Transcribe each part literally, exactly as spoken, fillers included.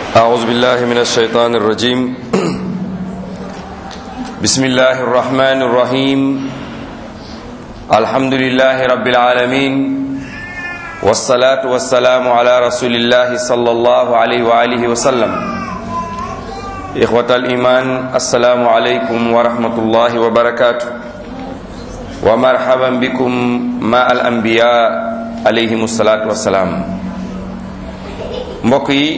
أعوذ بالله من الشيطان الرجيم بسم الله الرحمن الرحيم الحمد لله رب العالمين والصلاة والسلام على رسول الله صلى الله عليه وآله وسلم إخوة الإيمان السلام عليكم ورحمة الله وبركاته ومرحبا بكم مع الأنبياء عليهم الصلاة والسلام. mbokk yi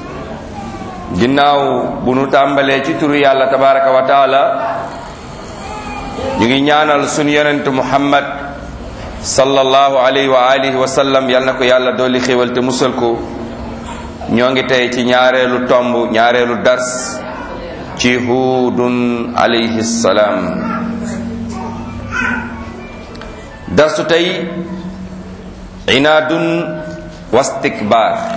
ginnaaw bu nu tàmbalee ci turu yàlla tabaraka wa taala ñu ngi ñaanal sunu yonent Muhammad sallallahu alayhi wa alihi wa sallam yal na ko yàlla dooli xéewal te musal ko. ñoo ngi tey ci ñaareelu tomb ñaareelu dars ci Huudun alayhi salaam. darsu tey inaadun wastikbaar.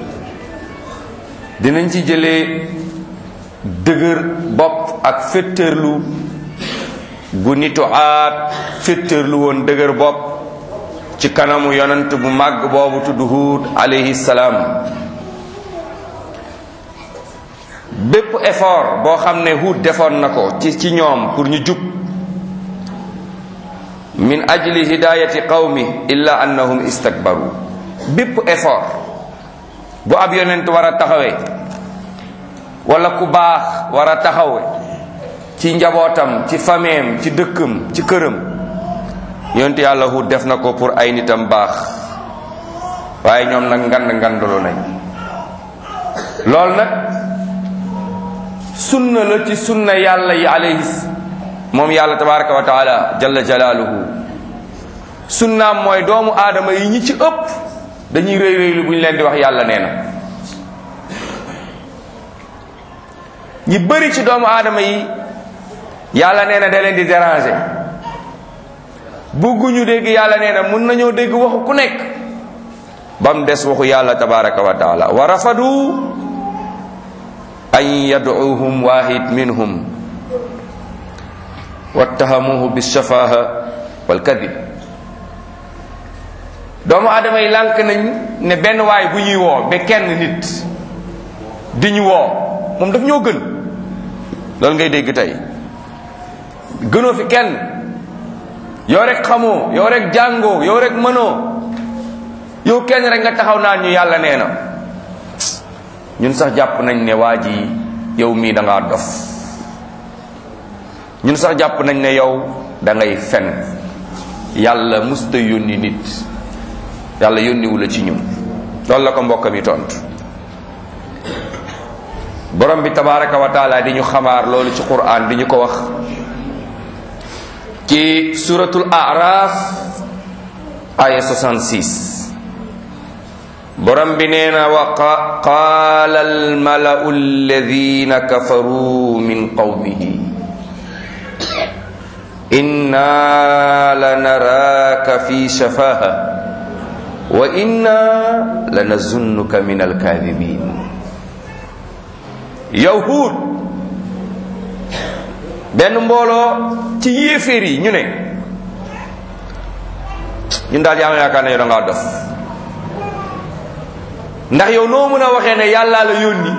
dinañ ci jëlee dëgër bopp ak féttërlu gu nitu Aad féttërlu woon dëgër bopp ci kanamu yonent bu màgg boobu tudd Huud alayhi salaam. bépp effort boo xam ne Huud defoon na ko ci ci ñoom pour ñu jub min ajli hidayati qawmi illa annahum istakbaru. bépp effort bu ab yonent war a taxawee wala ku baax war a taxawe ci njabootam ci fameem ci dëkkam ci këram, yonent yàlla Huud def na ko pour ay nitam baax, waaye ñoom nag ngand ngandulu nañ. loolu nag sunna la ci sunna yàlla yi alayhis moom yàlla tabaraka wa taala jalla jalaaluhu. sunnaam mooy doomu aadama yi ñi ci ëpp dañuy rëy rëylu bu ñu leen di wax yàlla nee na. ñi bëri ci doomu aadama yi yàlla nee na da leen di déranger, bëgguñu dégg yàlla nee na. mun nañoo dégg waxu ku nekk ba mu des waxu yàlla tabaraka wa taala. wa rafadu an yad'uhum wahid minhum wattahamuhu bishafaha wal kadib. doomu aadama yi lànk nañ ne benn waay bu ñuy woo ba kenn nit di ñu woo moom daf ñoo gën. loolu ngay dégg tey, gënoo fi kenn, yow rek xamoo, yow rek jàngoo, yow rek mënoo, yow kenn rek nga taxaw naan ñu yàlla nee na. ñun sax jàpp nañ ne waa ji yow mii da ngaa dof. ñun sax jàpp nañ ne yow da ngay fen. yàlla musta yónni nit, yàlla yónniwu la ci ñun. loolu la ko mbokk mi tontu. borom bi tabaraka wa taala di ñu xabaar loolu ci Qur'an, di ñu ko wax ci suratul A'raf aya soixante-six. borom bi nee na wa qaala al mala'u alladhina kafaru min qawmihi inna lanaraka fi shafaha wa inna lanazunnuka min alkaadibin. yow Huud, benn mbooloo ci yéeféer yi ñu ne ñun daal yaa ngi yaakaar ne yow da ngaa dof, ndax yow noo mën a waxee ne yàllaa la yónni,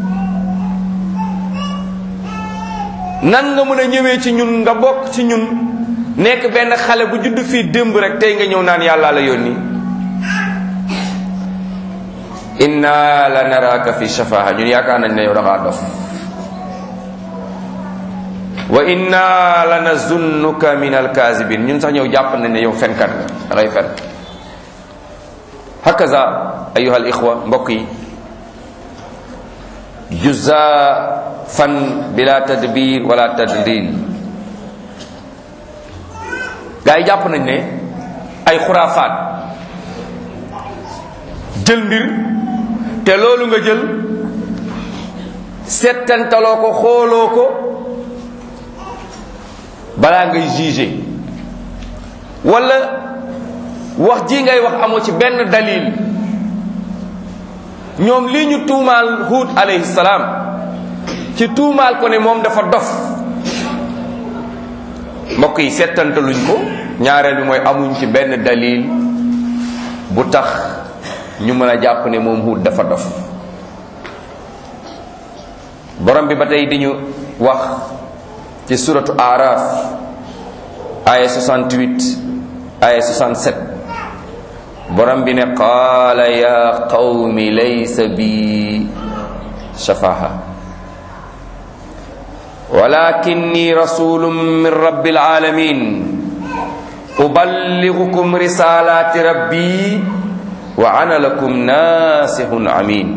nan nga mën a ñëwee ci ñun nga bokk ci ñun nekk benn xale bu judd fii démb rek tey nga ñëw naan yàllaa la yónni. inna la naraka fi shafaha, ñun yaakaar nañ ne yow da ngaa dof. wa inna la nazunnuka min alkaazibin, ñun sax ñëw jàpp nañ ne yow fenkat nga, da ngay fen. hakaza ayuha al ixwa, mbokk yi, juza fan bila tadbir wala tadlil. gaa yi jàpp nañ ne ay xuraafaat, jël mbir te loolu nga jël settantaloo ko, xooloo ko balaa ngay juger, wala wax ji ngay wax amoo ci benn dalil. ñoom lii ñu tuumaal Huud alayhi salaam ci tuumaal ko ne moom dafa dof, mbokk yi settantaluñ ko. ñaareel bi mooy amuñ ci benn dalil bu tax ñu mën a jàpp ne moom Huud dafa dof. borom bi ba tey di ñu wax ci suratu Araf aya soixante-huit aya soixante-sept borom bi ne qaala ya qawmi laysa bi shafaha walakinni rasulun min rabbil alamin uballighukum risalati rabbi wa ana lakum nasihun amin.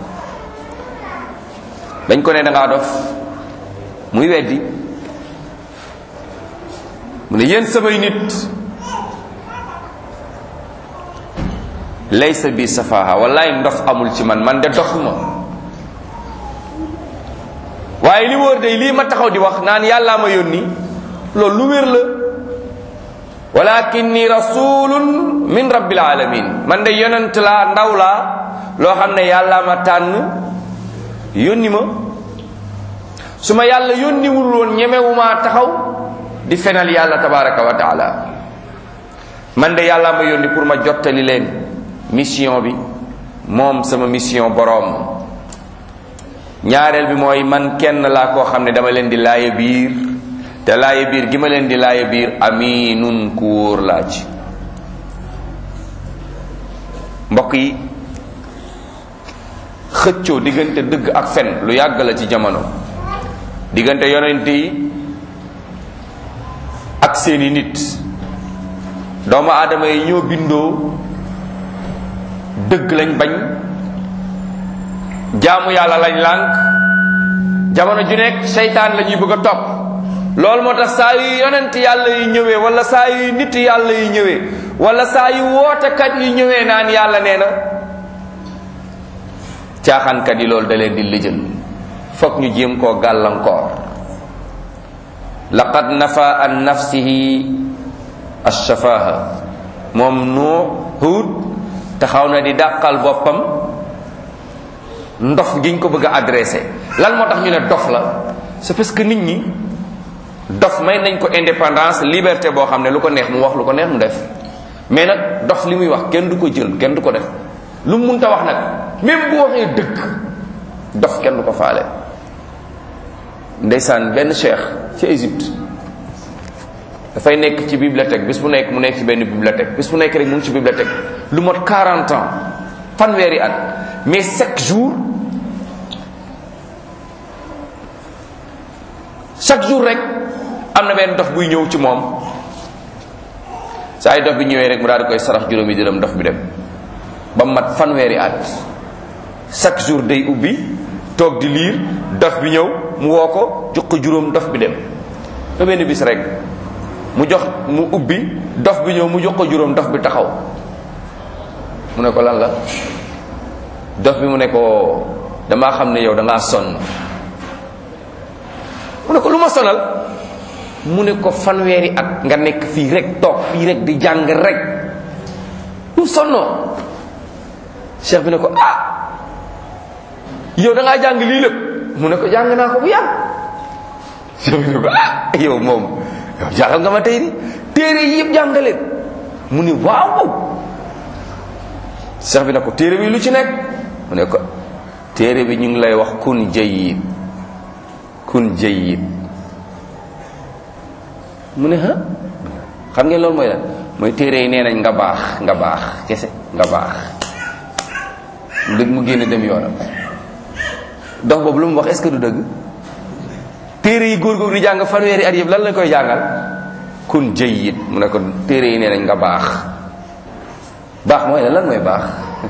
dañ ko ne da ngaa dof muy weddi mu ne yéen samay nit laysa bi safaha wallaay ndof amul ci man man de dofuma waaye li wóor day lii ma taxaw di wax naan yàllaa ma yónni loolu lu wér la walakinni rasulun min rabbil alamin man de yonent laa ndaw laa loo xam ne yàllaa ma tànn yónni ma su ma yàlla yónniwul woon ñemewumaa taxaw di fenal yàlla tabaraka wa taala man de yàllaa ma yónni pour ma jottali leen mission bi moom sama mission boroom. ñaareel bi mooy man kenn laa koo xam ne dama leen di laaye biir te laaye biir gi ma leen di laaye biir aminun ku wóor laa ci. mbokk yi xëccoo diggante dëgg ak fen lu yàgg la ci jamono diggante yonent yi ak seeni nit. doomu aadama yi ñoo bindoo dëgg lañ bañ jaamu yàlla lañ lànk jamono ju nekk seytaan la ñuy bëgg a topp. loolu moo tax saa yu yonent yàlla yi ñëwee wala saa yu nit yàlla yi ñëwee wala saa yu wootekat yi ñëwee naan yàlla nee na caaxaankat yi loolu da leen di lijjal foog ñu jéem koo gàllankoor. laqad nafa an nafsihi ash-shafaha moom noo Huud taxaw na di dàqal boppam ndof giñ ko bëgg a adressé. lan moo tax ñu ne dof la c'est parce que nit ñi dof may nañ ko indépendance liberté boo xam ne lu ko neex mu wax lu ko neex mu def mais nag dof li muy wax kenn du ko jël kenn du ko def lu mu munta wax nag même bu waxee dëgg dof kenn du ko faale. ndeysaan benn cheikh ci Égypte dafay nekk ci bibliothèque bis bu nekk mu nekk ci benn bibliothèque bis bu nekk rek mu ngi ci bibliothèque lu mot quarante ans fanweeri at mais chaque jour chaque jour rek am na benn dof buy ñëw ci moom saa yi dof bi ñëwee rek mu daal di koy sarax juróomi dërëm dof bi dem ba mat fanweeri at chaque jour day ubbi toog di liir dof bi ñëw mu woo ko jox ko juróom dof bi dem ba benn bis rek mu jox mu ubbi dof bi ñëw mu jox ko juróom dof bi taxaw mu ne ko lan la dof bi mu ne ko damaa xam ne yow dangaa sonn mu ne ko lu ma sonal mu ne ko fanweeri at nga nekk fii rek toog fii rek di jàng rek lu sonnoo cheikh bi ne ko ah yow dangaa jàng lii lépp mu ne ko jàng naa ko bu yàgg cheikh bi ne ko ah yow moom yow jàngal nga ma tey di téere yi yëpp jàngaleen mu ne waaw cheikh bi ne ko téere bi lu ci nekk mu ne ko téere bi ñu ngi lay wax kun jayyid kun jayyid mu ne ha xam ngeen loolu mooy lan mooy téere yi nee nañ nga baax nga baax kese nga baax dëgg mu génn dem yoonam dox boobu lu mu wax est-ce que du dëgg téere yi góor-góor di jàng fanweeri at yëpp lan lañ koy jàngal kun jayyid mu ne ko téere yi nee nañ nga baax baax mooy lan lan mooy baax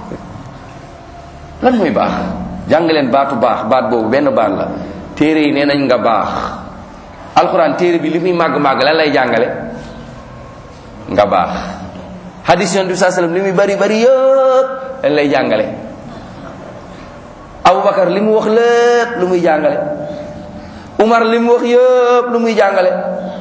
lan mooy baax jàng leen baatu baax baat boobu benn baat la téere yi nee nañ nga baax alxuraan téere bi li muy màgg-màgg lan lay jàngale nga baax hadis yonent bi saa sallam li muy bari bari yëpp lan lay jàngale Aboubacar li mu wax lépp lu muy jàngale Umar li mu wax yëpp lu muy jàngale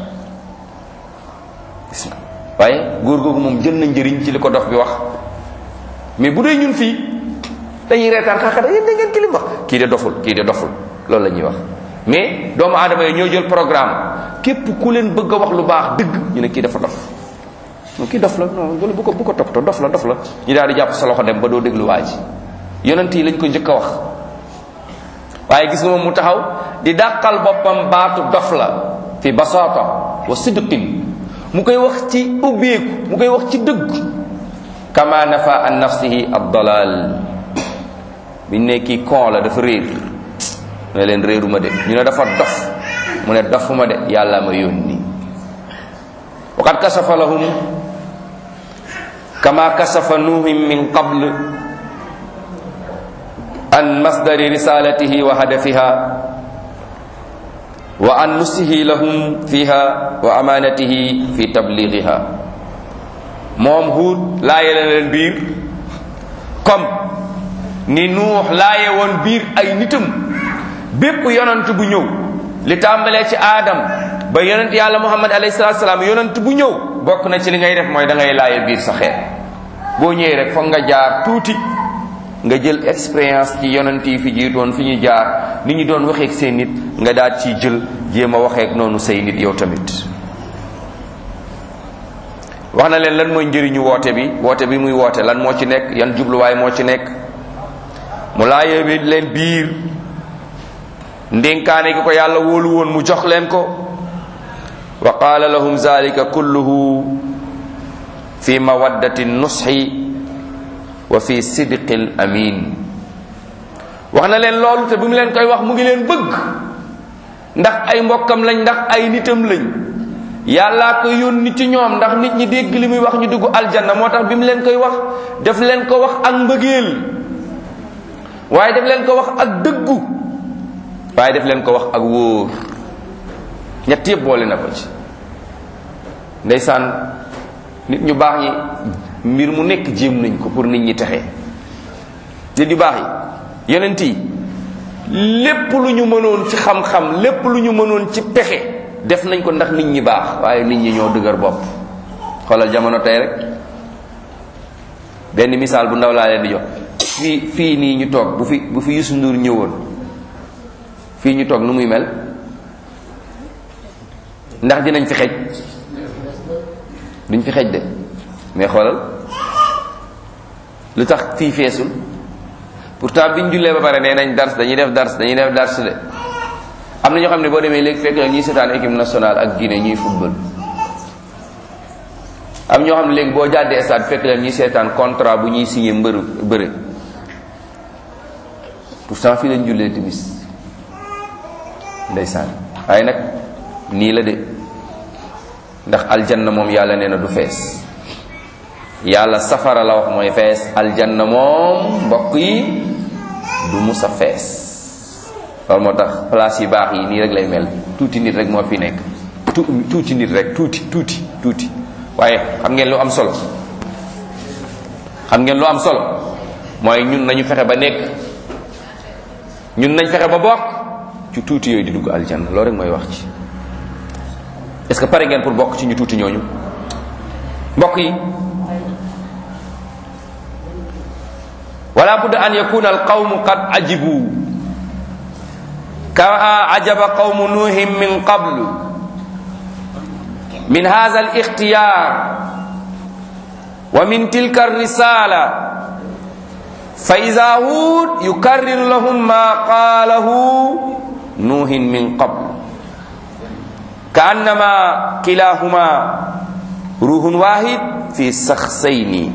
waaye góor googu moom jël na njëriñ ci li ko dof bi wax mais bu dee ñun fii dañuy reetaan xaaxada yéen da ngeen ki li mu wax kii de doful kii de doful loolu la ñuy wax mais doomu aadama yi ñoo jël programme képp ku leen bëgg a wax lu baax dëgg ñu ne kii dafa dof non kii dof la non bu ko bu ko toppatoo dof la dof la ñu daal di jàpp sa loxo dem ba doo déglu waa ji yonent yi lañ ko njëkk a wax waaye gis nga moom mu taxaw di dàqal boppam baatu dof la fi basata wa sidqin, mu koy wax ci ubbeeku, mu koy wax ci dëgg. kama nafa an nafsihi ad-dalal, biñ ne kii kon la dafa réer mu ne leen réeruma de, ñu ne dafa dof mu ne dofuma de, yàlla ma yónni. wa qad kasafa lahum kama kasafa nuuhin min qabl an masdari risalatihi wa hadafiha wa an nusihi lahum fiha wa amanatihi fi tablighiha. moom Huud laaye la leen biir comme ni Nuux laaye woon biir ay nitam. bépp yonant bu ñëw li tàmbalee ci Aadam ba yonent yàlla Muhammad alayhi salaatu salaam, yonant bu ñëw bokk na ci li ngay def mooy da ngay laaye biir sa xeet. boo ñëwee rek foog nga jaar tuuti nga jël expérience ci yonent yi fi jiitoon fi ñu jaar, ni ñu doon waxeek seen nit nga daal ciy jël jéem a waxeek noonu say nit yow tamit. wax na leen lan mooy njëriñu woote bi woote bi muy woote lan moo ci nekk, yan jubluwaay moo ci nekk. mu laajee bi leen biir ndénkaane gi ko yàlla wóolu woon mu jox leen ko. wa qaala lahum zalika kulluhu fi mawaddati nushi wa fi sidqil amin. wax na leen loolu te bi mu leen koy wax mu ngi leen bëgg, ndax ay mbokkam lañ, ndax ay nitam lañ. yàllaa ko yónni ci ñoom ndax nit ñi dégg li muy wax ñu dugg aljanna. moo tax bi mu leen koy wax def leen ko wax ak mbëggeel, waaye def leen ko wax ak dëggu, waaye def leen ko wax ak wóor. ñett yëpp boole na ko ci. ndeysaan nit ñu baax ñi mbir mu nekk jéem nañ ko pour nit ñi texe. nit yu baax yi yonent yi lépp lu ñu mënoon ci xam-xam, lépp lu ñu mënoon ci pexe def nañ ko ndax nit ñi baax, waaye nit ñi ñoo dëgër bopp. xoolal jamono tey rek, benn misaal bu ndaw laa leen di jox. fii fii nii ñu toog bu fi bu fi Youssou Ndour ñëwoon fii ñu toog nu muy mel? ndax dinañ fi xej? duñ fi xej de. mais xoolal lu tax fii feesul. pourtant biñ jullee ba pare nee nañ dars dañuy def dars dañuy def dars de. am na ñoo xam ne boo demee léegi fekk na ñuy seetaan équipe nationale ak Guinée ñuy football. am ñoo xam ne léegi boo jàddee stade fekk leen ñuy seetaan contrat bu ñuy signé mbër bëre. pourtant fii lañ jullee timis ndeysaan. waaye nag nii la de, ndax aljanna moom yàlla nee na du fees. yàlla safara la wax mooy fees, aljanna moom mbokk yi du musa fees. loolu moo tax place yi baax yi nii rek lay mel, tuuti nit rek moo fi nekk. tu tuuti nit rek tuuti tuuti tuuti. waaye xam ngeen lu am solo xam ngeen lu am solo mooy ñun nañu fexe ba nekk ñun nañ fexe ba bokk ci tuuti yooyu di dugg aljanna. loolu rek mooy wax ci. est-ce que pare ngeen pour bokk ci ñu tuuti ñooñu? mbokk yi, wala budda an yakuna al qawmu qad ajibu kama ajaba qawmu nuuhin min qablu min hadha al ikhtiyar wa min tilka ar risala fa idha Hud yukarriru lahum ma qalahu nuuhin min qablu ka'annama kilahuma ruhun wahid fi shakhsayni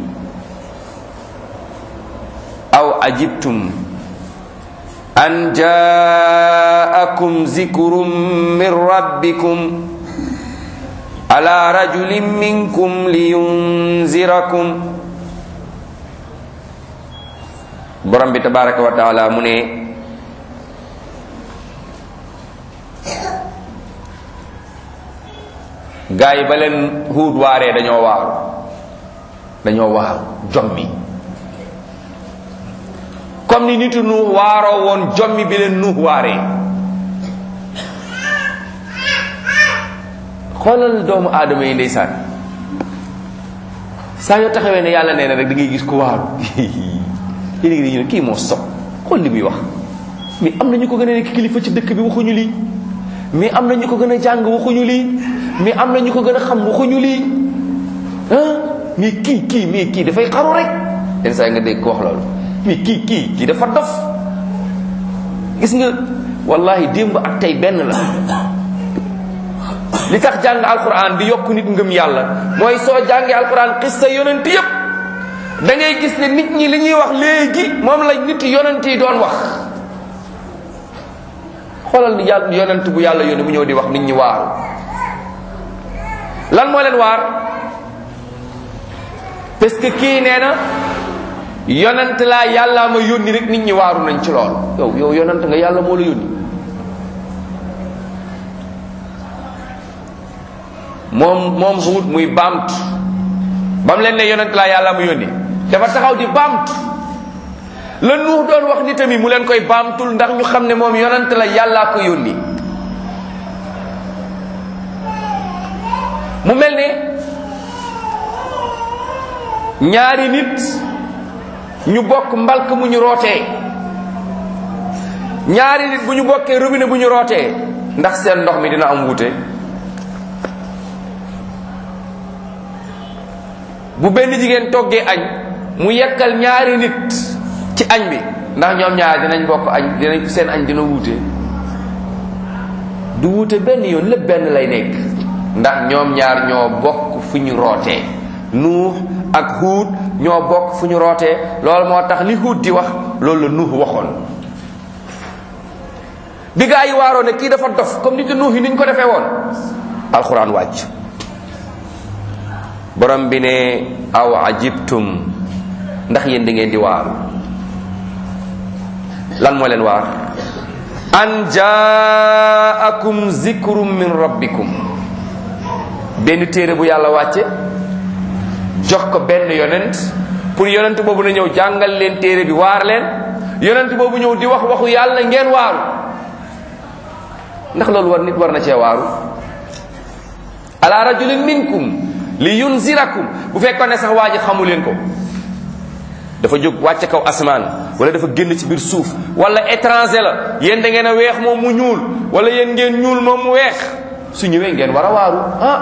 aw ajibtum an ja'akum zikrun min rabbikum ala rajulin minkum liyunzirakum. borom bi tabaraka wa taala mu ne gaa yi ba leen Huud waaree dañoo waaru dañoo waaru jommi comme ni nitu Nuux waaroo woon jommi bi leen Nuux waaree. xoolal doomu aadama yi ndeysaan, saa yoo taxawee ne yàlla nee na rek da ngay gis ku waaru. yéen ngi ñu ne kii moo sob xool li muy wax, mais am na ñu ko gën a nekk kilifa ci dëkk bi waxuñu lii, mais am na ñu ko gën a jàng waxuñu lii, mais am na ñu ko gën a xam waxuñu lii. ah mais kii kii mais kii dafay xaru rek. yenn saa yi nga dégg ko wax loolu, mais kii kii kii dafa dof. gis nga wallahi démb ak tey benn la. li tax jàng alquran di yokk nit ngëm yàlla mooy soo jàngee alquran xissa yonent yépp da ngay gis ne nit ñi li ñuy wax léegi moom la nit yonent yi doon wax. xoolal yàlla yonent bu yàlla yónni mu ñëw di wax nit ñi waaru lan moo leen waar parce que kii nee na yonent laa yàllaa ma yónni rek nit ñi waaru nañ ci lool. yow yow yonent nga yàlla moo la yónni. moom moom Huud muy baamtu ba mu leen ne yonent laa yàlla ma yónni dafa taxaw di baamtu la Nuux doon wax ni tamit mu leen koy baamtul ndax ñu xam ne moom yonent la yàllaa ko yónni. mu mel ne ñaari nit ñu bokk mbalk mu ñu rootee ñaari nit bu ñu bokkee robinet bu ñu rootee ndax seen ndox mi dina am wuute. bu benn jigéen toggee añ mu yekkal ñaari nit ci añ bi ndax ñoom ñaar dinañ bokk añ dinañ seen añ dina wuute du wuute benn yoon lépp benn lay nekk ndax ñoom ñaar ñoo bokk fu ñu rootee. Nuux ak Huud ñoo bokk fu ñu rootee loolu moo tax li Huud di wax loolu la Nuux waxoon. bi gaa yi waaroo ne kii dafa dof comme nit Nuux yi niñ ko defee woon alxuraan wàcc borom bi ne aw ajibtum ndax yéen da ngeen di waaru lan moo leen waar an jaakum zikrum min rabbikum benn téere bu yàlla wàcce jox ko benn yonent pour yonent boobu na ñëw jàngal leen téere bi waar leen yonent boobu ñëw di wax waxu yàlla ngeen waaru ndax loolu war nit war na cee waaru ala rajulin minkum li yunzirakum bu fekkoon ne sax waa ji xamu leen ko dafa jóg wàcce kaw asamaan wala dafa génn ci biir suuf wala étranger la yéen da ngeen a weex moom mu ñuul wala yéen ngeen ñuul moom mu weex su ñëwee ngeen war a waaru ah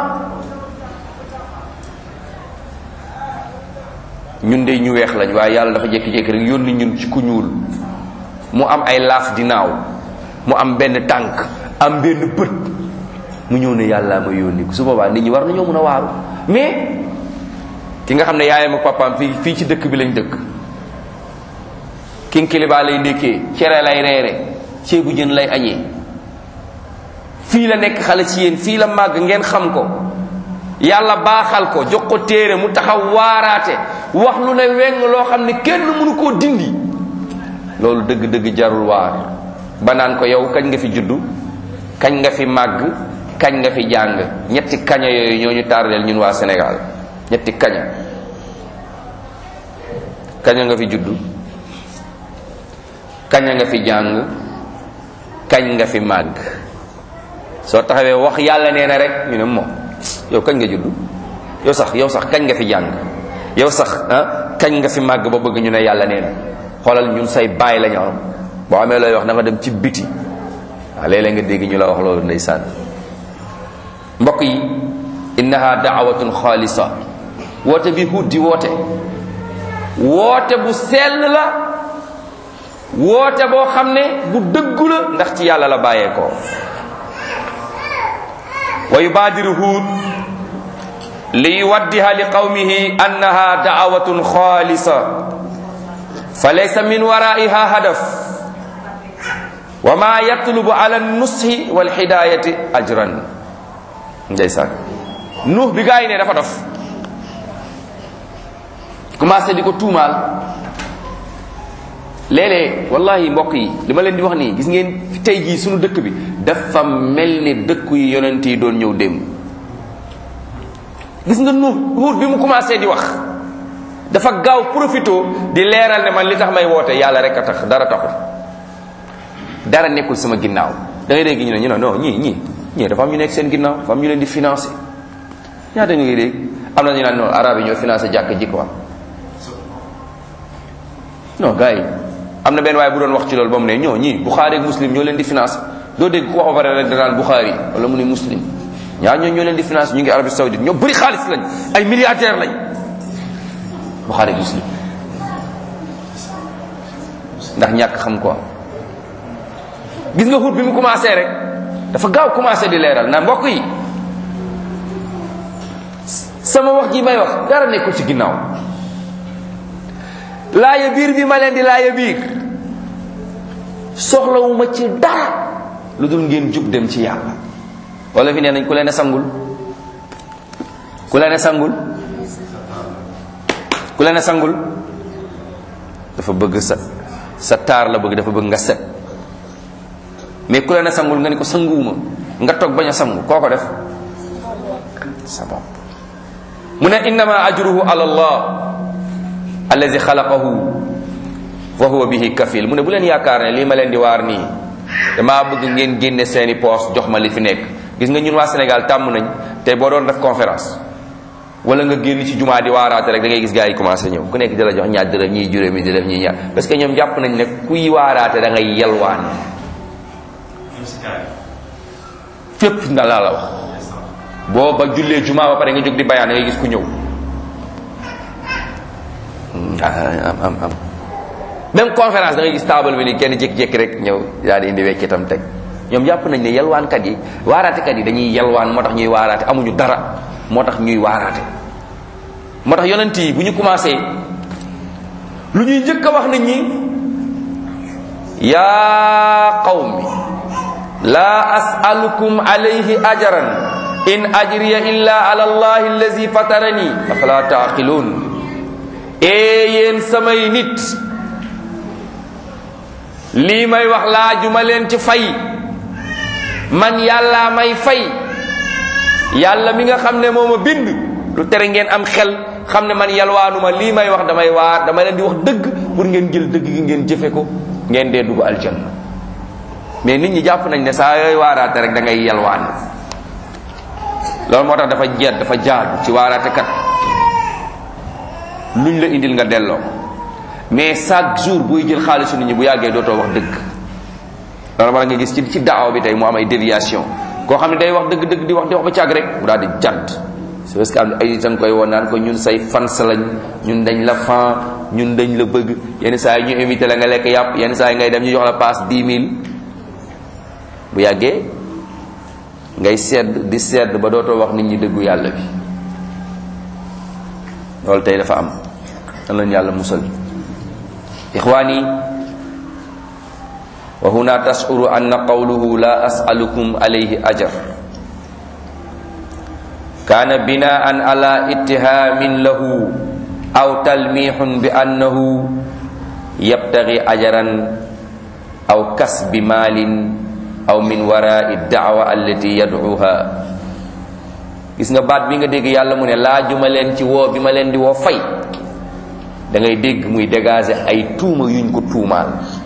ñun de ñu weex lañ waaye yàlla dafa jékki-jékki rek yónni ñun ci ku ñuul mu am ay laaf di naaw mu am benn tànk am benn bët mu ñëw ne yàlla ma yónni su boobaa nit ñi war nañoo mën a waaru mais ki nga xam ne yaayam ak papaam fii fii ci dëkk bi lañ dëkk kinkilibaa lay ndékkee cere lay reere ceebu jën lay añee fii la nekk xale ci yéen fii la màgg ngeen xam ko yàlla baaxal ko jox ko téere mu taxaw waaraate wax lu ne weng loo xam ne kenn mënu koo dindi loolu dëgg-dëgg jarul waar ba naan ko yow kañ nga fi juddu kañ nga fi màgg kañ nga fi jàng ñetti kaña yooyu ñoo ñu tardeel ñun waa Sénégal ñetti kaña kaña nga fi juddu kaña nga fi jàng kañ nga fi màgg soo taxawee wax yàlla nee na rek ñu ne moom yow kañ nga juddu yow sax yow sax kañ nga fi jàng yow sax ah kañ nga fi màgg ba bëgg ñu ne yàlla nee na xoolal ñun say baay la ñu am boo amee looy wax dafa dem ci biti waaw léeg-léeg nga dégg ñu la wax loolu ndeysaan mbokk yi innaha daawatun xaalisa woote bi Huud di woote woote bu sell la woote boo xam ne bu dëggu la ndax ci yàlla la bàyyeekoo wa yubaadiru Huud li yuwaddiha li qawmihi annaha daawatun xaalisa fa laysa min waraiha hadaf wa ma yatlubu ala nushi wal hidayati ajran ndeysaan Nuux bi gaa yi ne dafa dof commencé di ko tuumaal léeg-léeg wallahi mbokk yi li ma leen di wax nii gis ngeen tey jii sunu dëkk bi dafa mel ni dëkku yi yonent yi doon ñëw démb gis nga Nuux Huud bi mu commencé di wax dafa gaaw profito di leeral ne man li tax may woote yàlla rek a tax dara taxul dara nekkul sama ginnaaw da ngay dégg ñu ne ñu ne non ñii ñii ñii dafa am ñu nekk seen ginnaaw dafa am ñu leen di financé ñaata nga dégg am na ñu naan noonu arabe yi ñoo financé jàkk ji quoi non gars yi am na benn waaye bu doon wax ci loolu ba mu ne ñoo ñii Bukhari ak Muslim ñoo leen di financé doo dégg ku wax ba pare rek danaan Bukhari wala mu ne Muslim ñaar ñoo ñoo leen di financé ñu ngi Arabie Saoudite ñoo bëri xaalis lañ ay milliardaires lañ Bukhari ak Muslim ndax ñàkk xam quoi gis nga xut bi mu commencé rek dafa gaaw commencé di leeral na mbokk yi sama wax ji may wax dara nekkul ci ginnaaw laaya biir bi ma leen di laaya biir soxlawuma ci dara lu dul ngeen jub dem ci yàlla. wala fi nee nañ ku leen a sangul ku leen a sangul ku leen a sangul dafa bëgg sa sa taar la bëgg, dafa bëgg nga set. mais ku leen a sangul nga ni ko sanguwuma nga toog bañ a sangu koo ko def sa bopp. mu ne innama ajruhu ala allah allazi xalaqahu wa huwa bihi kafil. mu ne bu leen yaakaar ne lii ma leen di waar nii damaa bëgg ngeen génne seeni poos jox ma li fi nekk. gis nga ñun waa Sénégal tàmm nañ tey boo doon def conférence wala nga génn ci jumaa di waaraate rek da ngay gis gars yi commencé ñëw ku nekk di la jox ñaar dërëm ñii juróomi dërëm ñii ñaar parce que ñoom jàpp nañ ne kuy waaraate da ngay yalwaan fépp nga laa la wax. boo ba jullee jumaa ba pare nga jóg di bayaan da ngay gis ku ñëw am am am même conférence da ngay gis table bi ni kenn jékki-jékki rek ñëw daal di indi weccetam teg. ñoom jàpp nañ ne yalwaankat yi waaraatekat yi dañuy yalwaan moo tax ñuy waaraate amuñu dara moo tax ñuy waaraate. moo tax yonent yi bu ñu commencé lu ñuy njëkk a wax nit ñi yaa qawmi laa as'alukum alayhi ajran in ajriya illa ala allahi allazi fatarani afala taqilun. ee yéen samay nit lii may wax laajuma leen ci fay, man yàlla may fay. yàlla mi nga xam ne moo ma bind lu tere ngeen am xel xam ne man yalwaanuma lii may wax damay waar dama leen di wax dëgg pour ngeen jël dëgg gi ngeen jëfe ko ngeen dee dugg aljanna. mais nit ñi jàpp nañ ne saa yooyu waaraate rek da ngay yalwaan. loolu moo tax dafa jeet dafa jaadu ci waaraate kat luñ la indil nga delloo mais chaque jour buy jël xaalisu nit ñi bu yàggee dootoo wax dëgg. loolu war nga gis ci ci daaw bi tey mu am ay déviation koo xam ne day wax dëgg dëgg di wax di wax ba càgg rek mu daal di jàdd. c'est parce que am ay nit a koy woon naan ko ñun say fans lañ ñun dañ la fan ñun dañ la bëgg yenn saa yi ñu invité la nga lekk yàpp yenn saa yi ngay dem ñu jox la passe dix mille bu yàggee ngay sedd di sedd ba dootoo wax nit ñi dëggu yàlla bi. loolu tey dafa am nan lañu yàlla musal. ixwaani wa huna tashuru anna qawluhu la as'alukum alayhi ajr kaana binaan ala ittihamin lahu aw talmihun bi annahu yabtaghi ajran aw kasbi maalin aw min wara'i da'wa allati yad'uha. gis nga baat bi nga dégg yàlla mu ne laajuma leen ci woo bi ma leen di woo fay, da ngay dégg muy dégager ay tuuma yuñ ko tuumaal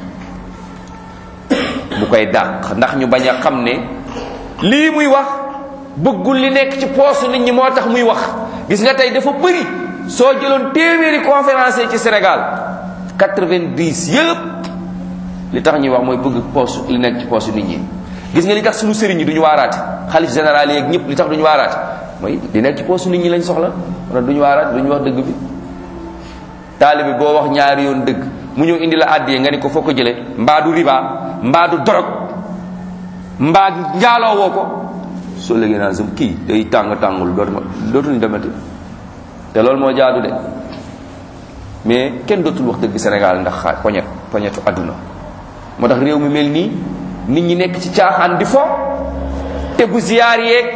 bu koy dàq ndax ñu bañ a xam ne lii muy wax bëggul li nekk ci poosu nit ñi moo tax muy wax. gis nga tey dafa bëri soo jëloon téeméeri conférencier ci Sénégal quatre-vingt-dix yëpp li tax ñuy wax mooy bëgg poosu li nekk ci poosu nit ñi. gis nga li tax suñu sëriñ yi duñu waaraate xalif général yeeg ñëpp li tax duñu waaraate mooy li nekk ci poosu nit ñi lañ soxla wala duñu waaraate duñu wax dëgg bi. taalibe boo wax ñaari yoon dëgg mu ñëw indi la àddiyee nga ni ko foo ko jëlee mbaa du riba mbaa du dorog mbaa njaaloo woo ko soo léegi naa sum kii day tàng tàngul dootuma dootuñu demati te loolu moo jaadu de mais kenn dootul wax dëgg Sénégal ndax xaaj poñet poñetu àdduna. moo tax réew mi mel nii nit ñi nekk ci caaxaan di fo te bu ziyaar yeeg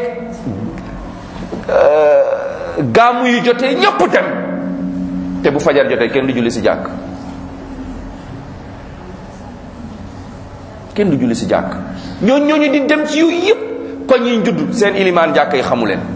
gàmmu yu jotee ñëpp dem te bu fajar jotee kenn du julli ci jàkk kenn du julli ci jàkk ñooñ ñooñu di dem ci yooyu yëpp koñ yi judd seen ilimaan jàkk yi xamu leen.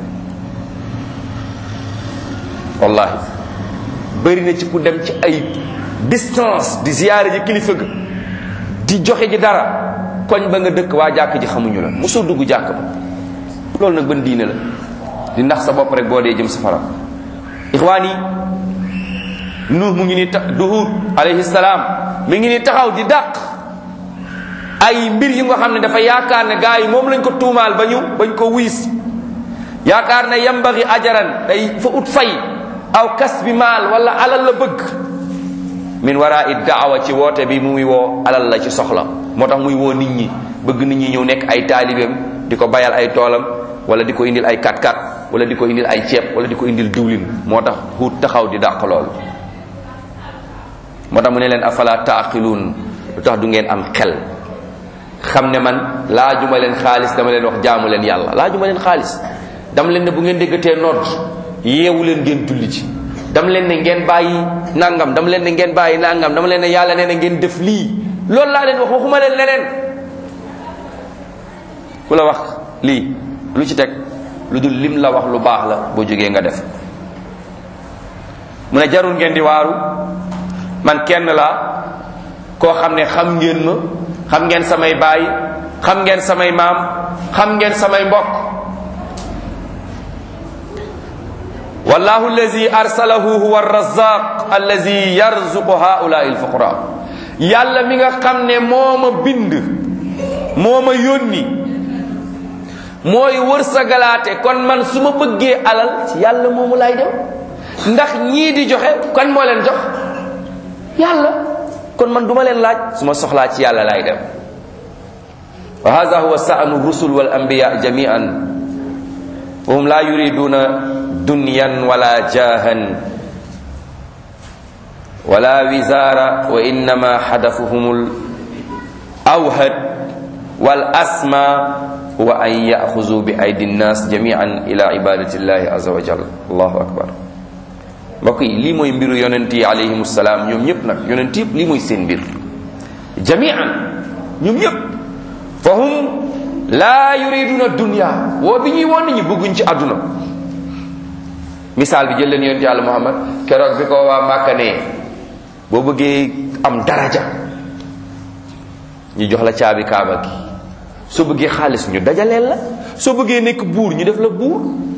wallahi bëri na ci ku dem ci ay distance di ziyaare ji kilifa ga di joxe ji dara koñ ba nga dëkk waa jàkk ji xamuñu la mosoo dugg jàkk ba. loolu nag ban diine la di ndax sa bopp rek boo dee jëm safara. ixwaan yi Nuux mu ngi ni ta Duhud alayhi salaam mi ngi ni taxaw di dàq ay mbir yi nga xam ne dafa yaakaar ne gars yi moom lañ ko tuumaal ba ñu bañ ko wiis yaakaar ne yambagi ajaran day fa ut fay aw kas bi maal wala alal la bëgg min wara i daawa ci woote bi muy woo alal la ci soxla moo tax muy woo nit ñi bëgg nit ñi ñëw nekk ay taalibeem di ko bayal ay toolam wala di ko indil ay kat-kat wala di ko indil ay ceeb wala di ko indil diwlin moo tax Huud taxaw di dàq loolu. moo tax mu ne leen afala taaqiluun, lu tax du ngeen am xel xam ne man laajuma leen xaalis, dama leen wax jaamu leen yàlla. laajuma leen xaalis, dama leen ne bu ngeen déggatee nodd yeewu leen ngeen julli ci, dama leen ne ngeen bàyyi nangam, dama leen ne ngeen bàyyi nangam, dama leen ne yàlla nee na ngeen def lii. loolu laa leen wax, waxuma leen leneen. ku la wax lii lu ci teg lu dul lim la wax lu baax la, boo jógee nga def. mu ne jarul ngeen di waaru, man kenn laa koo xam ne xam ngeen ma, xam ngeen samay baay, xam ngeen samay maam, xam ngeen samay mbokk. wallahu allazi arsalahu huwa arrazaq allazi yarzuqu haulaai alfuqara. yàlla mi nga xam ne moo ma bind, moo ma yónni, mooy wërsagalaate. kon man su ma bëggee alal ci yàlla moomu laay dem, ndax ñii di joxe kan moo leen jox? yàlla. kon man duma leen laaj, su ma soxlaa ci yàlla laay dem. wa hadha huwa sa'nu rusul wal anbiya jami'an wa hum la yuriduna dunyan wala jahan wala wizara wa innama hadafuhumul awhad wal asma wa an ya'khudhu bi aydi nnas jami'an ila ibadati llahi azza wa jalla. allahu akbar. mbokk yi lii mooy mbiru yonent yi alayhimu salaam. ñoom ñëpp nag yonent yëpp lii mooy seen mbir jami'an, ñoom ñëpp. fa hum laa yuriduna dunya, woo bi ñuy woon nit ñi bëgguñ ci àdduna. misaal bi jël leen yonent yàlla Muhammad keroog bi ko waa Màkka ne boo bëggee am daraja ñu jox la caabi kaaba gi, soo bëggee xaalis ñu dajaleel la, soo bëggee nekk buur ñu def la buur.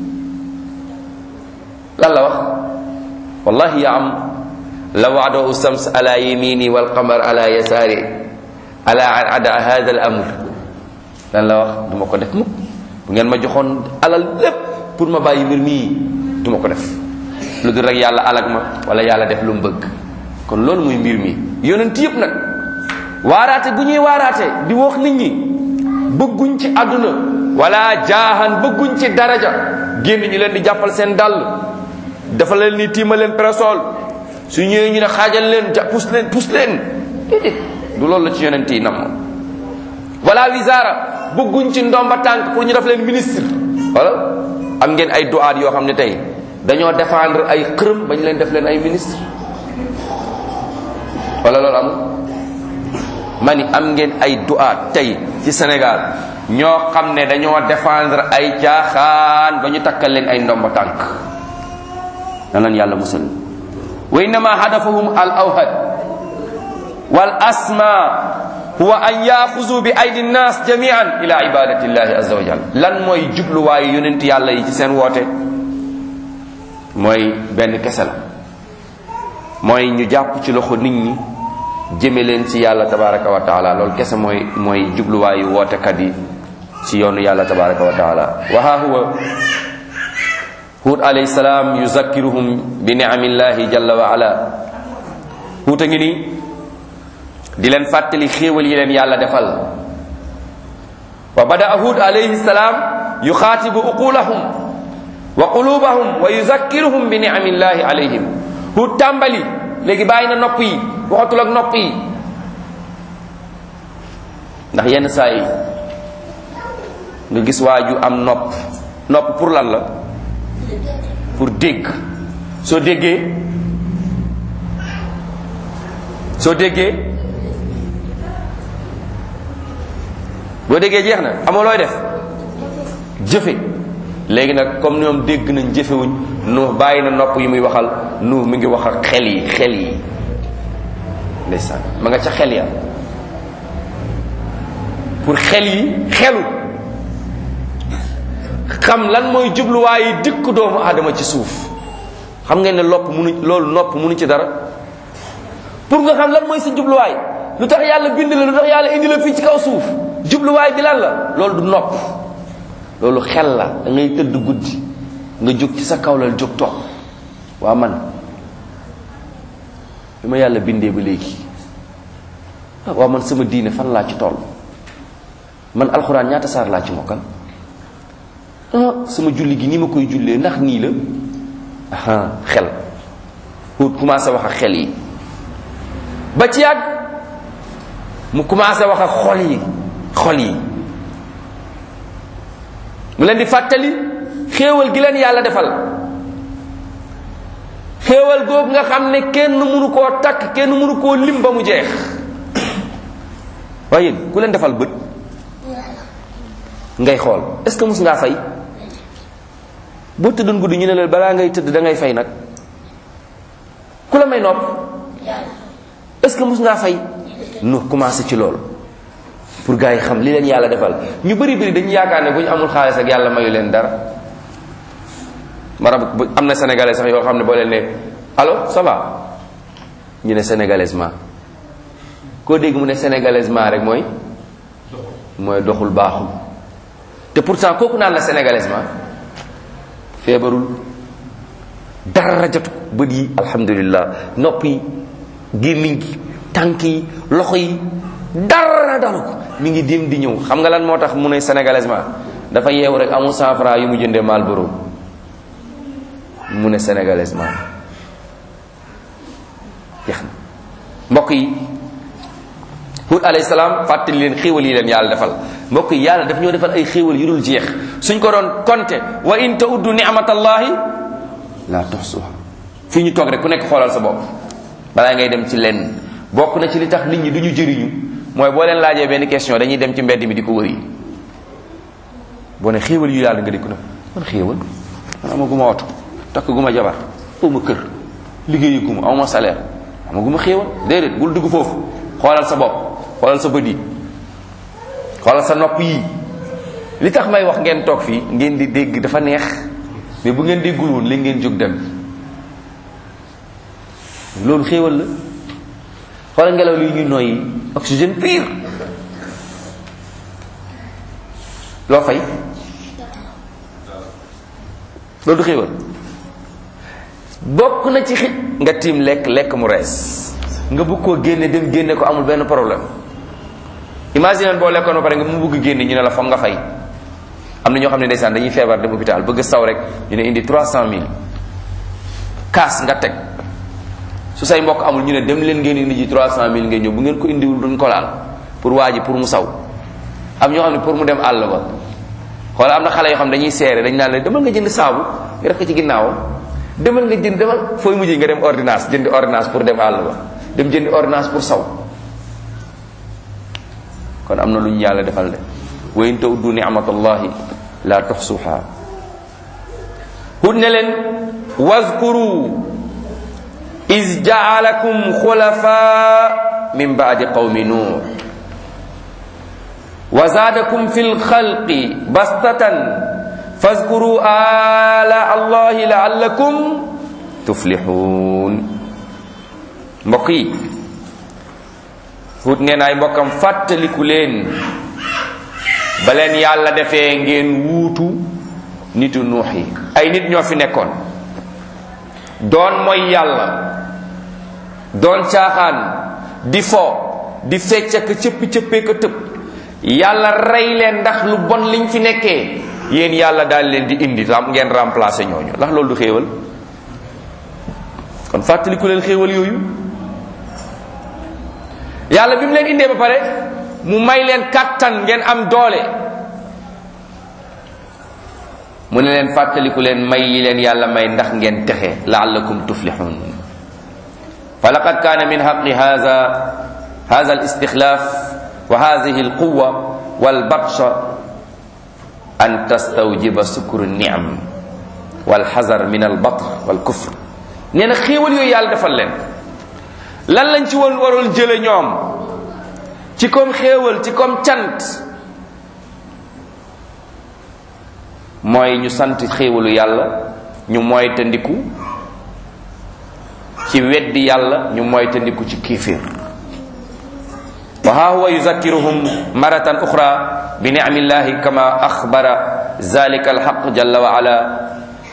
lan la wax? wallahi ya am la wa'da shams ala yamini wal qamar ala yasari ala an ada hada al amr. lan la wax? duma ko def mukk. bu ngeen ma joxoon alal lépp pour ma bàyyi mbir mii duma ko def, lu dul rek yàlla alag ma wala yàlla def lu mu bëgg. kon loolu muy mbir mi. yonent yëpp nag waaraate bu ñuy waaraate di wax nit ñi bëgguñ ci àdduna wala jaahan, bëgguñ ci daraja. génn ñu leen di jàppal seen dàll, dafa leen ni tiima leen presol, su ñëwee ñu ne xaajal leen ja pus leen pus leen. déedéet, du loolu la ci yonent yi nam. wala wisaara, bëgguñ ci ndomba tànk pour ñu def leen ministre. wala am ngeen ay duaat yoo xam ne tey dañoo défendre ay xërëm bañ leen def leen ay ministre. wala loolu amul. ma ni am ngeen ay duaat tey ci Sénégal ñoo xam ne dañoo défendre ay caaxaan ba ñu takkal leen ay ndomba tànk. na leen yàlla musal. wa innama hadafahum al awhad wal asma huwa an yaxuzu bi aydi nnas jamian ila ibadati llahi azza wa jalla. lan mooy jubluwaayu yonent yàlla yi ci seen woote? mooy benn kese la, mooy ñu jàpp ci loxo nit ñi jëme leen ci yàlla tabaraka wa taala. loolu kese mooy mooy jubluwaayu wootekat yi ci yoonu yàlla tabaraka wa taala. wa ha huwa Huud alayhi salaam yuzakkiruhum bi ni'amillahi jalla wa ala. Huud a ngi nii di leen fàttali xéewal yi leen yàlla defal. wa bada'a Huud alayhi salaam yuxaatibu uqulahum wa qulubahum wa yuzakkiruhum bi ni'amillahi alayhim. Huud tàmbali léegi bàyyi na nopp yi, waxatul ak nopp yi. ndax yenn saa yi nga gis waaju am nopp. nopp pour lan la? pour dégg. soo déggee soo déggee boo déggee jeex na, amoo looy def jëfe. léegi nag comme ñoom dégg nañ jëfewuñ, Nuux bàyyi na nopp yi muy waxal. Nuux mi ngi wax ak xel yi xel yi ndeysaan ma nga ca xel ya pour xel yi xelu xam lan mooy jubluwaayu dikk doomu aadama ci suuf. xam ngeen ne lopp munu loolu nopp munu ci dara. pour nga xam lan mooy sa jubluwaay, lu tax yàlla bind la, lu tax yàlla indi la fii ci kaw suuf, jubluwaay bi lan la? loolu du nopp, loolu xel la. da ngay tëdd guddi nga jóg ci sa kaw lal jóg toog. waa man bi ma yàlla bindee ba léegi waa man sama diine fan laa ci toll? man alxuraan ñaata saar laa ci mokkal ah sama julli gi ni ma koy jullee ndax nii la aha xel Huud commencé wax ak xel yi ba ci yàgg mu commencé wax ak xol yi xol yi mu leen di fàttali xéewal gi leen yàlla defal xéewal googu nga xam ne kenn mënu koo takk kenn mënu koo lim ba mu jeex waaye yéen ku leen defal bët ngay xool est-ce que mus ngaa fay boo tëddoon guddi ñu ne la balaa ngay tëdd da ngay fay nag ku la may nopp est-ce que mus ngaa fay nu commencé ci loolu pour gars yi xam li leen yàlla defal ñu bëri bëri dañu yaakaar ne bu ñu amul xaalis ak yàlla mayu leen dara marab am na sénégalais sax yoo xam ne boo leen ne allo ça va ñu ne sénégalaisement koo dégg mu ne sénégalaisement rek mooy mooy doxul baaxul te pourtant kooku naan la sénégalaisement feebarul dara jotu bët yi alhamdulillah nopp yi gémmiñ gi tànk yi loxo yi dara dalu ko mi ngi dem di ñëw xam nga lan moo tax mu ne sénégalaisement dafa yeewu rek amul cent francs yu mu jëndee Marlboro mu ne sénégalaisement jeex na mbokk yi Huud alayhi salaam fàttali leen xéewal yi leen yàlla defal mbokk yi yàlla daf ñoo defal ay xéewal yu dul jeex suñ ko doon compter wa in ta'uddu ni'matallahi la tuhsuha fii ñu toog rek ku nekk xoolal sa bopp balaa ngay dem ci lenn bokk na ci li tax nit ñi du ñu jëriñu mooy boo leen laajee benn question dañuy dem ci mbedd mi di ko wëri boo ne xéewal yu yàlla nga di ko ne man xéewal man amaguma oto takk guma jabar awma kër liggéeyi guma awma salaire amaguma xéewal déedéet bul dugg foofu xoolal sa bopp xoolal sa bët yi xoolal sa nopp yi li tax may wax ngeen toog fii ngeen di dégg dafa neex mais bu ngeen déggul woon li ngeen jóg dem loolu xéewal la xoolal ngelaw li ñuy noyyi oxygène pur loo fay loolu du xéewal bokk na ci xi nga tiim lekk lekk mu rees nga bëgg koo génne dem génne ko amul benn problème imagine boo lekkoon ba pare nga mu bëgg génne ñu ne la foog nga fay am na ñoo xam ne ndeysaan dañuy feebar dem hôpital bëgg saw rek ñu ne indi trois cent mille kaas nga teg su say mbokk amul ñu ne dem leen ngeen indi ji trois cent mille ngeen ñëw bu ngeen ko indiwul duñ ko laal pour waa ji pour mu saw am ñoo xam ne pour mu dem àll ba xoolal am na xale yoo xam ne dañuy seere dañ naan la demal nga jënd saabu nga def ko ci ginnaaw demal nga jënd demal fooy mujj nga dem ordonnance jënd ordonnance pour dem àll ba dem jëndi ordonnance pour saw kon am na lu ñu yàlla defal de wa in ta'uddu ni'matallahi la tuhsuha Huud ne leen wazkuru iz ja'alakum khulafa min ba'di qawmi nuh wa zadakum fil khalqi bastatan fazkuru ala allahi la'allakum tuflihun mbokk yi Huud nee na ay mbokkam fàttaliku leen ba leen yàlla defee ngeen wuutu nitu nuux yi ay nit ñoo fi nekkoon doon mooy yàlla doon caaxaan di fo di fecc ak cëppi cëppee ka tëb yàlla rey leen ndax lu bon liñ fi nekkee yéen yàlla daal leen di indi ram ngeen remplacer ñooñu ndax loolu du xéewal kon fàttaliku leen xéewal yooyu yàlla bi mu leen indee ba pare mu may leen kàttan ngeen am doole mu ne leen fàttaliku leen may yi leen yàlla may ndax ngeen texe la'allakum tuflihun fa laqad kaana min haqqi hadha hadha al-istikhlaf wa hadhihi al-quwwa wal batsha an tastawjiba sukru an-ni'am wal hazar min al-batr wal kufr nee na xéewal yooyu yàlla defal leen lan lañ ci woon waroon jële ñoom ci comme xéewal ci comme cant mooy ñu sant xéewalu yàlla ñu moytandiku ci weddi yàlla ñu moytandiku ci kiifir wa ha huwa yuzakkiruhum maratan ukhra bi ni'amillahi kama akhbara zalika alhaq jalla wa ala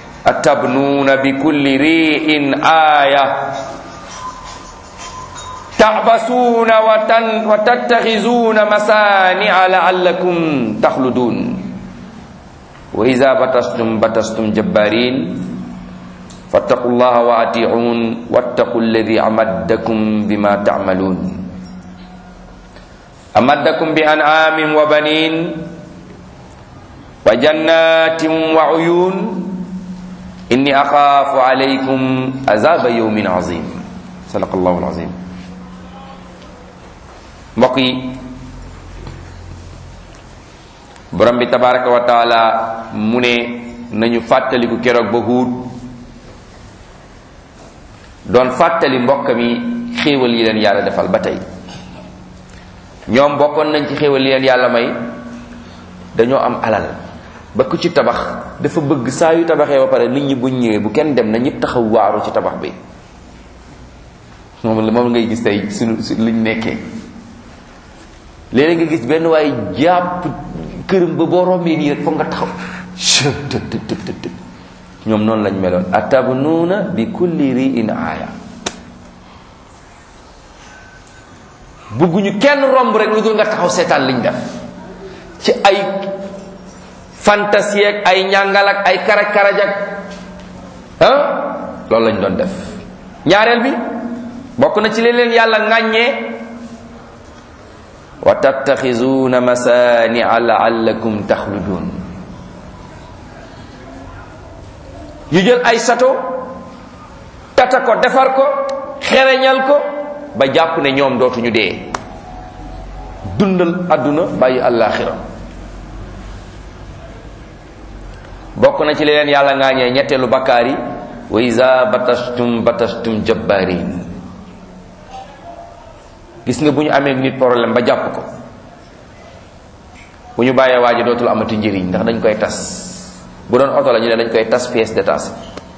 atabnuna bi kulli ri'in aya ta'basuuna wa tan wa tattaxizuuna masaani'a la'allakum taxluduun wa iza batastum batastum jabbarin fattaqullaha wa ati'un wattaqu alladhi amaddakum bima ta'malun amaddakum bi an'amin wa banin wa jannatin wa uyun inni akhafu alaykum azaba yawmin azim. sadaqallahu alazim. mbokk yi, borom bi tabaraka wa taala mu ne nañu fàttaliku keroog ba Huud doon fàttali mbokk mi xéewal yi leen yàlla defal ba tey. ñoom bokkoon nañ ci xéewal yi leen yàlla may, dañoo am alal ba ku ci tabax dafa bëgg saa yu tabaxee ba pare nit ñi buñ ñëwee bu kenn dem na ñëpp taxaw waaru ci tabax bi. moom la moom ngay gis tey suñu liñ nekkee léeg-léeg nga gis benn waaye jàpp këram ba boo rombee nii rek foog nga taxaw. ñoom noonu lañ meloon. atabnuuna bi kulli ri'in aaya. bëgguñu kenn romb rek lu dul nga taxaw seetaan liñ def ci ay fantasie ak ay ñàngal ak ay karaj karaj ak ah loolu lañ doon def. ñaareel bi bokk na ci leen leen yàlla ŋàññee wa tattaxizuuna masaani'a la'allakum taxluduun. ñu jël ay sato tata ko defar ko xereñal ko ba jàpp ne ñoom dootuñu dee, dundal àdduna bàyyi àllaaxira. bokk na ci leen yàlla ŋaañee ñetteelu bakkaar yi wa iza batastum batastum jabbarin. gis nga bu ñu amee nit problème ba jàpp ko, bu ñu bàyyee waa ji dootul amati njëriñ ndax dañ koy tas. bu doon oto la ñu ne dañ koy tas pièce détachée.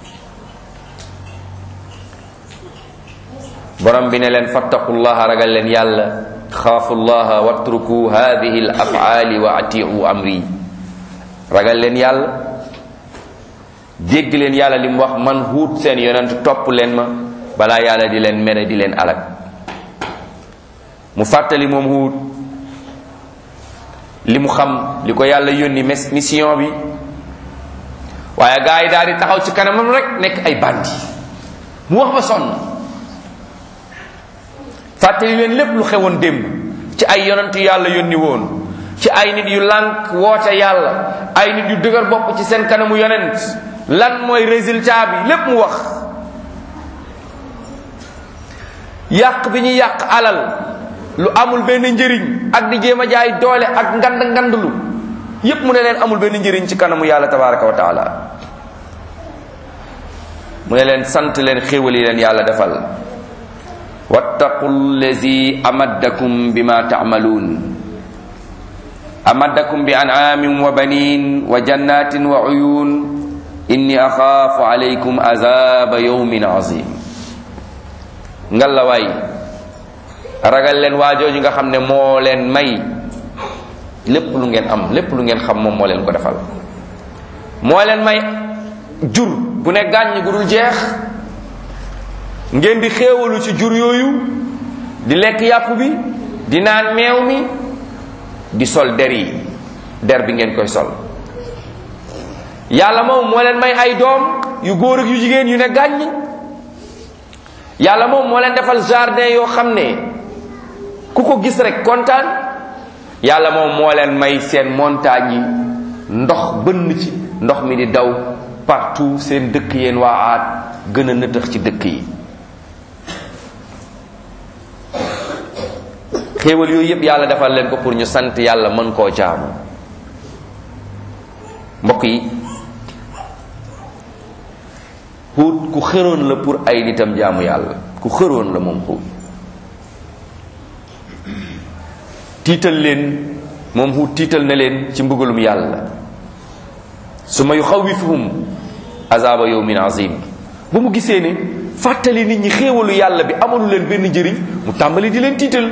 borom bi ne leen fattaqullaha, ragal leen yàlla, xaafullaha watruku hadihi al af'ali wa atiu amri. ragal leen yàlla, dégg leen yàlla li mu wax, man Huud seen yonent topp leen ma balaa yàlla di leen mere di leen alak. mu fàttali moom Huud li mu xam li ko yàlla yónni mission bi, waaye gaa yi daal di taxaw ci kanamam rek nekk ay bandi. mu wax ba sonn, fàttali leen lépp lu xewoon démb ci ay yonent yàlla yónni woon, ci ay nit yu lànk woote yàlla, ay nit yu dëgër bopp ci seen kanamu yonent. lan mooy résultat bi lépp mu wax. yàq bi ñuy yàq alal lu amul benn njëriñ ak di jéem a jaay doole ak ngand ngandlu yépp mu ne leen amul benn njëriñ ci kanamu yàlla tabaraka wa taala. mu ne leen sant leen xéewal yi leen yàlla defal. wattaqu allazi amaddakum bima ta'maluun amaddakum bi an'aamin wa baniin wa jannatin wa uyuun inni axaafu alaykum azaba yawmin azim. ngalawaay ragal leen waajooju nga xam ne moo leen may lépp lu ngeen am, lépp lu ngeen xam moom moo leen ko defal. moo leen may jur bu ne gàññ gu dul jeex, ngeen di xéewalu ci jur yooyu, di lekk yàpp bi, di naan meew mi, di sol der yi, der bi ngeen koy sol. yàlla moom moo leen may ay doom yu góor ak yu jigéen yu ne gàññ. yàlla moom moo leen defal jardin yoo xam ne ku ko gis rek kontaan. yàlla moom moo leen may seen montagne yi ndox bënn ci, ndox mi di daw partout. seen dëkk yéen waa Aad gën a nëtëx ci dëkk yi. xéewal yooyu yépp yàlla defal leen ko pour ñu sant yàlla mën koo jaamu. mbokk yi, Huud ku xëroon la pour ay nitam jaamu yàlla, ku xëroon la moom Huud. tiital leen moom Huud tiital na leen ci mbugalum yàlla. summa yuxawwifuhum azaba yawmin azim. ba mu gisee ne fàttali nit ñi xéewalu yàlla bi amalu leen benn njëriñ, mu tàmbali di leen tiital.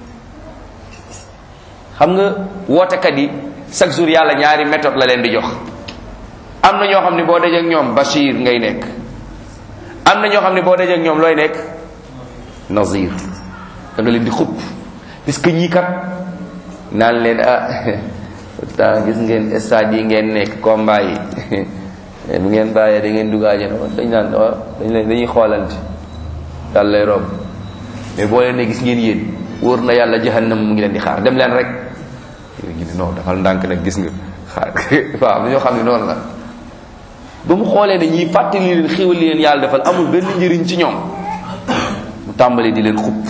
xam nga wootekat yi chaque jour yàlla ñaari méthode la leen di jox. am na ñoo xam ne boo dajee ak ñoom bashir ngay nekk, am na ñoo xam ne boo dajee ak ñoom looy nekk nazir. da nga leen di xupp puisque ñii kat naan leen ah pourtant gis ngeen stade yi ngeen nekk combat yi bu ngeen bàyyee da ngeen dugg àjjana dañ naan waaw dañ leen dañuy xoolante yàlla lay romb mais boo leen ne gis ngeen yéen wóor na yàlla jahannam mu ngi leen di xaar dem leen rek ñu ne non dafal ndànk nag gis nga xaar waaw dañoo xam ne noonu la ba mu xoolee ne ñiy fàttali leen xéwal leen yàlla defal amul benn njëriñ ci ñoom mu tàmbali di leen xupp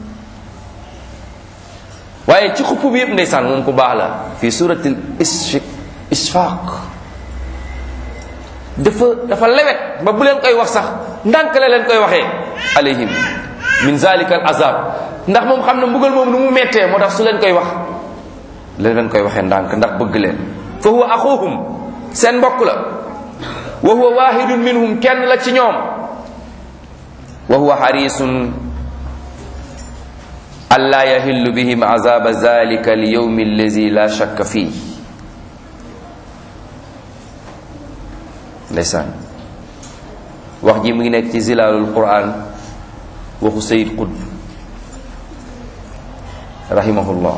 waaye ci xupp bi yëpp ndeysaan moom ku baax la fii suratil isfaq dafa dafa lewet ba bu leen koy wax sax ndànk la leen koy waxee alayhim min zalika al azab ndax moom xam ne mbugal moom nu mu mettee moo tax su leen koy wax la leen koy waxee ndànk ndax bëgg leen fa huwa axuhum seen mbokk la wa huwa wahidun minhum kenn la ci ñoom wa huwa harisun alla yahillu bihim azaba zalika al yawm allazi la shakka fii ndeysaan wax ji mu ngi nekk ci zilalul quran waxu sayid qutb rahimahullah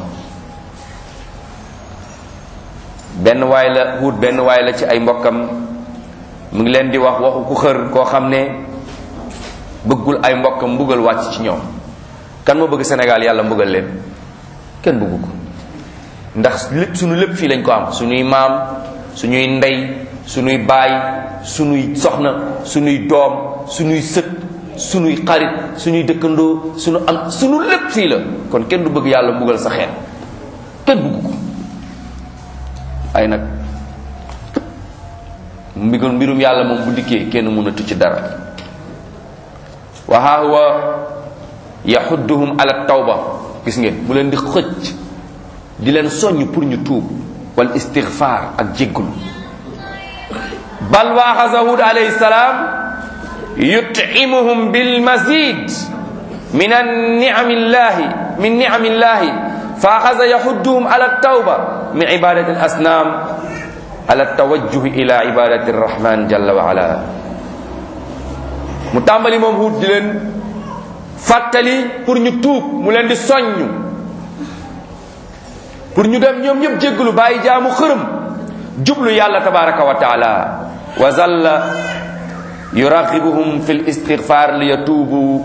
benn waay la Huud benn waay la ci ay mbokkam mu ngi leen di wax waxu ku xër koo xam ne bëggul ay mbokkam mbugal wàcc ci ñoom. kan moo bëgg Sénégal yàlla mbugal leen? kenn bëggu ko ndax lépp suñu lépp fii lañ ko am, suñuy maam, suñuy ndey, suñuy baay, suñuy soxna, suñuy doom, suñuy sët, suñuy xarit, suñuy dëkkandoo, suñu am suñu lépp fii la. kon kenn du bëgg yàlla mbugal sa xeet, kenn bëggu ko. ay nag mbirum mbirum yàlla moom bu dikkee kenn mënatu ci dara. wa haa huwa yaxudduhum ala tawba, gis ngeen mu leen di xëcc di leen soññ pour ñu tuub wal istighfar ak jéggulu. bal waaxasa Hud alayhi salaam yut'imuhum bil mazid min an ni'amillahi min ni'amillahi fa axasa yaxudduhum ala tawba min ibadati al asnam ala tawajjuh ila ibadati arrahman jalla wa ala. mu tàmbali moom Hud di leen fàttali pour ñu tuub, mu leen di soññ pour ñu dem ñoom ñëpp jéggalu bàyyi jaamu xërëm jublu yàlla tabaraka wa taala. wa zalla yuraqibuhum fi l istighfar li yatuubu.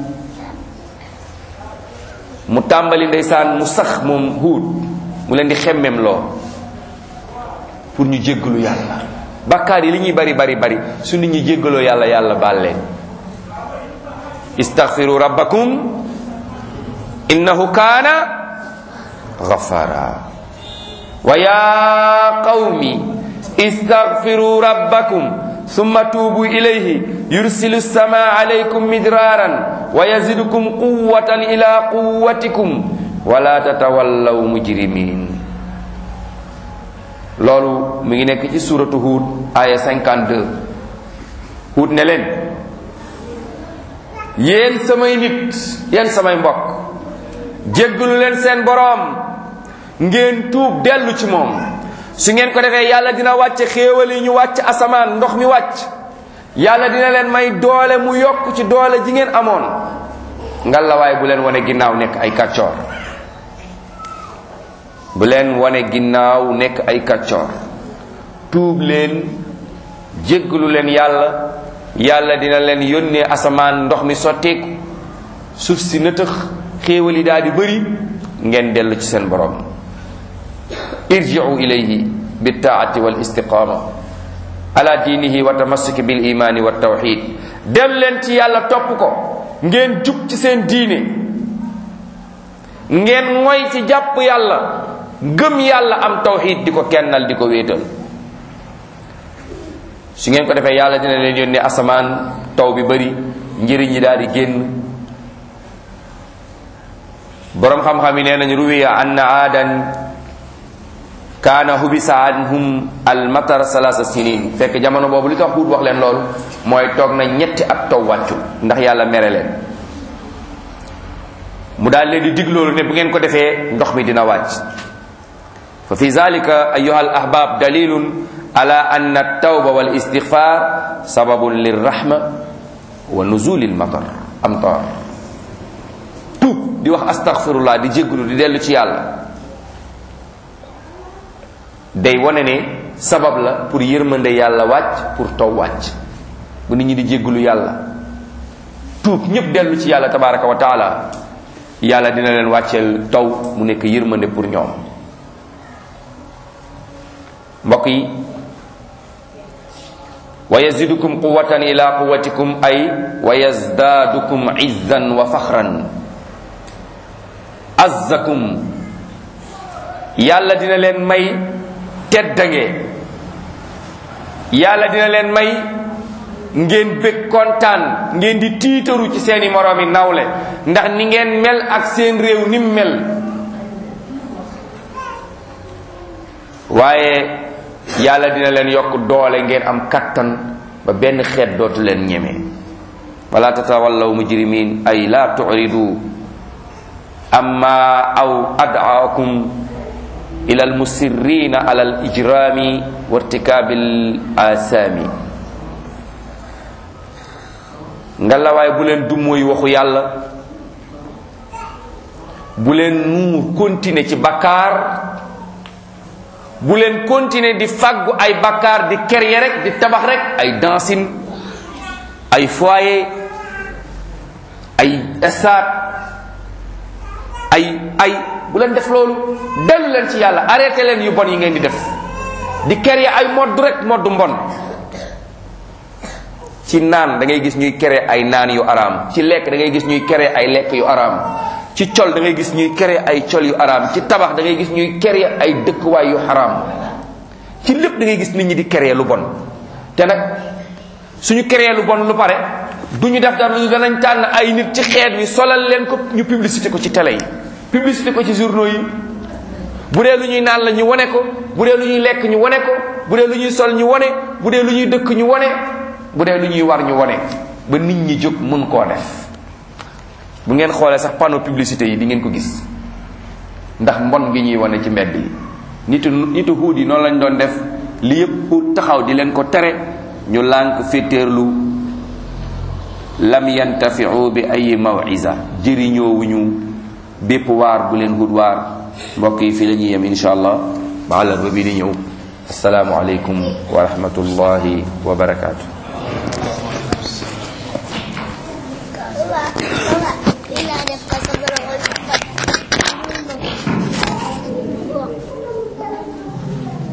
mu tàmbali ndeysaan mu sax moom Hud mu leen di xemmem loo pour ñu jéggalu yàlla. bakkaar yi li ñuy bari bari bari su nit ñi jéggaloo yàlla yàlla baal leen. istaghfiru rabbakum innahu kaana ghaffara. wa ya qawmi istaghfiru rabbakum thumma tuubu ilayhi yursilu as-samaa alaykum midraaran wa yazidukum quwwatan ila quwwatikum wa la tatawallaw mujrimin. loolu mi ngi nekk ci suratu Hud aya cinquante-deux. Hud ne leen yéen samay nit, yéen samay mbokk, jéggalu leen seen boroom ngeen tuub dellu ci moom. su ngeen ko defee yàlla dina wàcce xéewal yi ñu wàcc asamaan, ndox mi wàcc, yàlla dina leen may doole mu yokk ci doole ji ngeen amoon. ngalawaay bu leen wane ginnaaw nekk ay kàccoor, bu leen wane ginnaaw nekk ay kàccoor. tuub leen, jéggalu leen yàlla, yàlla dina leen yónnee asamaan, ndox mi sotteeku, suuf si nëtëx, xéewal yi daal di bëri, ngeen dellu ci seen borom. irji'u ilayhi bittaati wal istiqama ala diinihi wa tamassuki bil imani wa tawxid. dem leen ci yàlla topp ko, ngeen jub ci seen diine, ngeen ngoy ci jàpp yàlla, gëm yàlla, am tawxid, di ko kennal, di ko wéetal. su ngeen ko defee yàlla dina leen yónnee asamaan, taw bi bëri, njëriñ ñi daal di génn. boroom xam-xam yi nee nañ ruwiya anna aadan kaana hubisa anhum almatar salasa sinin. fekk jamono boobu li tax Huud wax leen loolu mooy toog na ñetti at taw wàccu ndax yàlla mere leen. mu daal leen di dig loolu ne bu ngeen ko defee ndox mi dina wàcc. fa fi zalika ayuha al ahbab dalilun ala anna at-tawba wal istighfar sababun lirrahma wa nuzulil matar amtar. tuub di wax astaghfirullah di jégglu di dellu ci yàlla day wane ne sabab la pour yërmande yàlla wàcc pour taw wàcc bu nit ñi di jégglu yàlla tuub ñépp dellu ci yàlla tabaraka wa taala yàlla dina leen wàcceel taw mu nekk yërmande pour ñoom. mbokk yi wa yazidukum quwwatan ila quwwatikum ay wa yazdadukum izzan wa fakhran azzakum yàlla dina leen may teddange yàlla dina leen may ngeen bëgg kontaan ngeen di tiitaru ci seeni moroomi nawle ndax ni ngeen mel ak seen réew ni mu mel waaye yàlla dina leen yokk doole ngeen am kattan ba benn xeet dootu leen ñeme wala tatawallaw mujrimin ay la tu'ridu amma aw ad'aakum ila almusirrina ala alijrami wa irtikabil asami ngalawaay bu leen dummóoy waxu yàlla bu leen nuur continuer ci bakkaar bu leen continuer di fàggu ay bakkaar di créer rek di tabax rek ay dancing ay foyer ay stade ay ay bu leen def loolu dellu leen ci yàlla arrêté leen yu bon yi ngeen di def di créer ay modd rek modd mbon ci naan da ngay gis ñuy créer ay naan yu araam ci lekk da ngay gis ñuy créer ay lekk yu araam ci col da ngay gis ñuy créer ay col yu araam ci tabax da ngay gis ñuy créer ay dëkkuwaay yu xaraam ci lépp da ngay gis nit ñi di créer lu bon te nag suñu créer lu bon lu pare du ñu def dara lu danañ tànn ay nit ci xeet wi solal leen ko ñu publicité ko ci télé yi publicité ko ci journaux yi bu dee lu ñuy naan la ñu wane ko bu dee lu ñuy lekk ñu wane ko bu dee lu ñuy sol ñu wane bu dee lu ñuy dëkk ñu wane bu dee lu ñuy war ñu wane ba nit ñi jóg mën koo def bu ngeen xoolee sax panneau publicité yi di ngeen ko gis ndax mbon gi ñuy wane ci mbedd yi nitu nitu huud yi noonu lañ doon def li yëpp pour taxaw di leen ko tere ñu lànk féetéerlu lam yantafiu bi ay maw'iza jëriñoowuñu bépp waar bu leen huud waar mbokk yi fii la ñuy yem insha allah ba àllarba bi di ñëw assalaamu aleykum wa rahmatullahi wa barakaatu